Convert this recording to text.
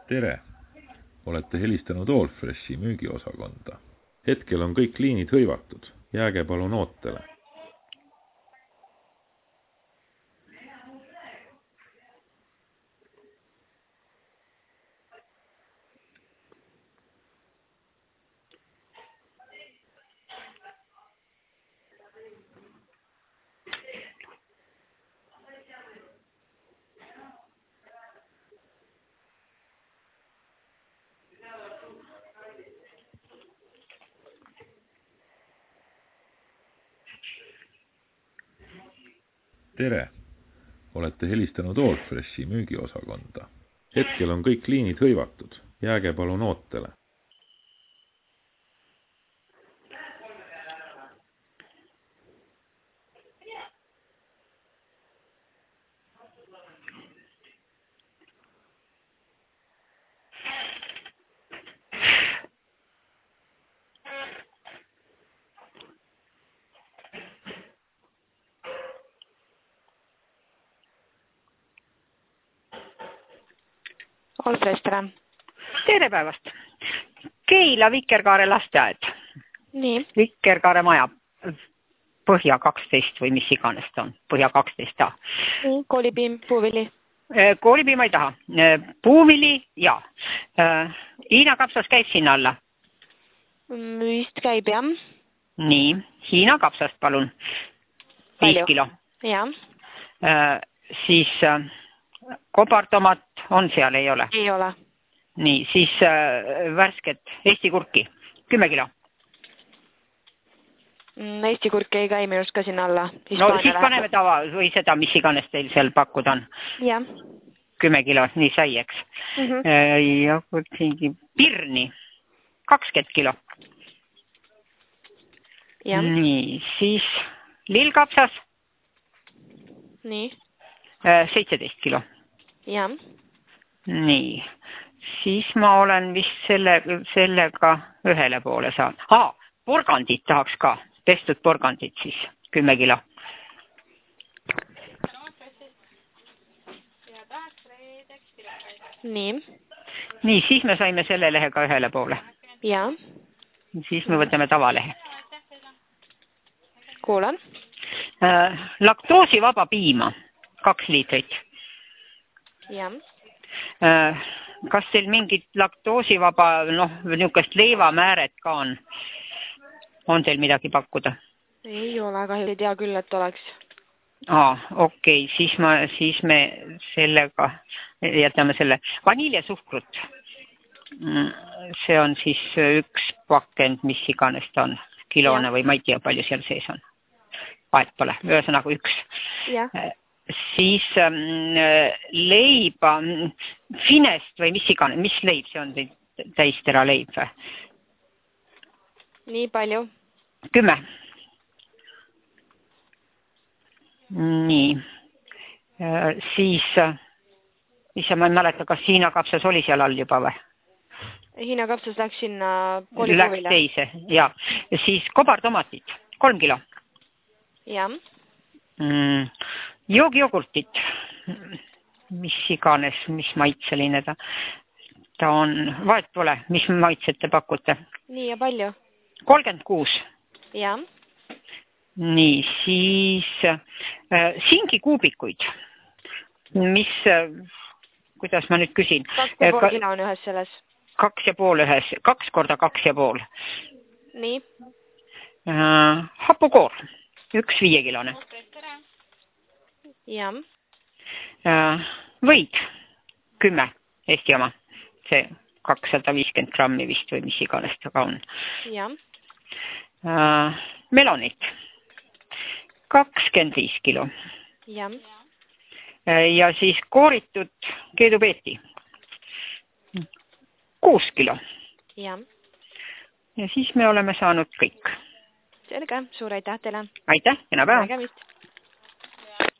Tere! Olete helistanud Allfreshi müügiosakonda. Hetkel on kõik liinid hõivatud. Jääge palun ootele. Tere! Olete helistanud Allfreshi müügiosakonda. Hetkel on kõik liinid hõivatud. Jääge palun ootele. Allfresh, tere. Tere päevast. Keila Vikerkaare lasteaed. Nii. Vikerkaare maja. Põhja 12 või mis iganes ta on. Põhja 12A. Nii, koolipiim, puuvili. Koolipiim ei taha. Puuvili, jaa. Hiina kapsas käib sinna alla. Vist käib, jah. Nii, Hiina kapsast palun. 5 kilo. Jah. Siis kobartomat on seal, ei ole? Ei ole. Nii, siis värsket Eesti kurki. 10 kilo. Eesti kurki ei käi minust ka sinna alla. No siis paneme tava või seda, mis iganes teil seal pakkuda on. Jah. 10 kilo, nii sai, eks. Ja pirni. 20 kilo. Jah. Nii, siis lillkapsas. Nii. 17 kilo. Jah. Nii, siis ma olen vist sellega ühele poole saanud. Porgandit tahaks ka. Pestud porgandit siis, 10 kilo. Nii. Nii, siis me saime selle lehega ühele poole. Jah. Siis me võtame tavalehe. Kuulan. Laktoosivaba piima, 2 liitrit. Jah. Kas teil mingit laktoosivaba, niisugust leivamääret ka on? On teil midagi pakkuda? Ei ole, kahju ei tea küll, et oleks. Okei, siis me sellega jätame selle vaniljesuhkrut. See on siis 1 pakend, mis iganes ta on, kilone või ma ei tea, palju seal sees on. Vahet pole, ühesõnaga 1. Jah. Siis leiba, finest või mis iganes, mis leib see on, täistera leib või? Nii palju. 10. Nii. Siis, ma ei mäleta, kas Hiina kapsas oli seal all juba või? Hiina kapsas läks sinna koolipuuvile. Läks teise, jaa. Siis kobartomatid, 3 kilo. Jah. Joogijogurtit, mis iganes, mis maitseline ta on, vahet pole, mis maitset te pakute. Nii ja palju? 36. Jah. Nii, siis singikuubikuid, mis, kuidas ma nüüd küsin? 2,5 kilo on ühes selles. 2,5 ühes, 2 korda 2,5. Nii. Hapukoor, 1 5-kilone. Jah. Võid, 10, Eesti oma, see 250 grammi vist või mis iganes ta ka on. Jah. Melonit, 25 kilo. Jah. Ja siis kooritud keedupeeti, 6 kilo. Jah. Ja siis me oleme saanud kõik. Selge, suur aitäh teile. Aitäh, kena päeva. Nägemist.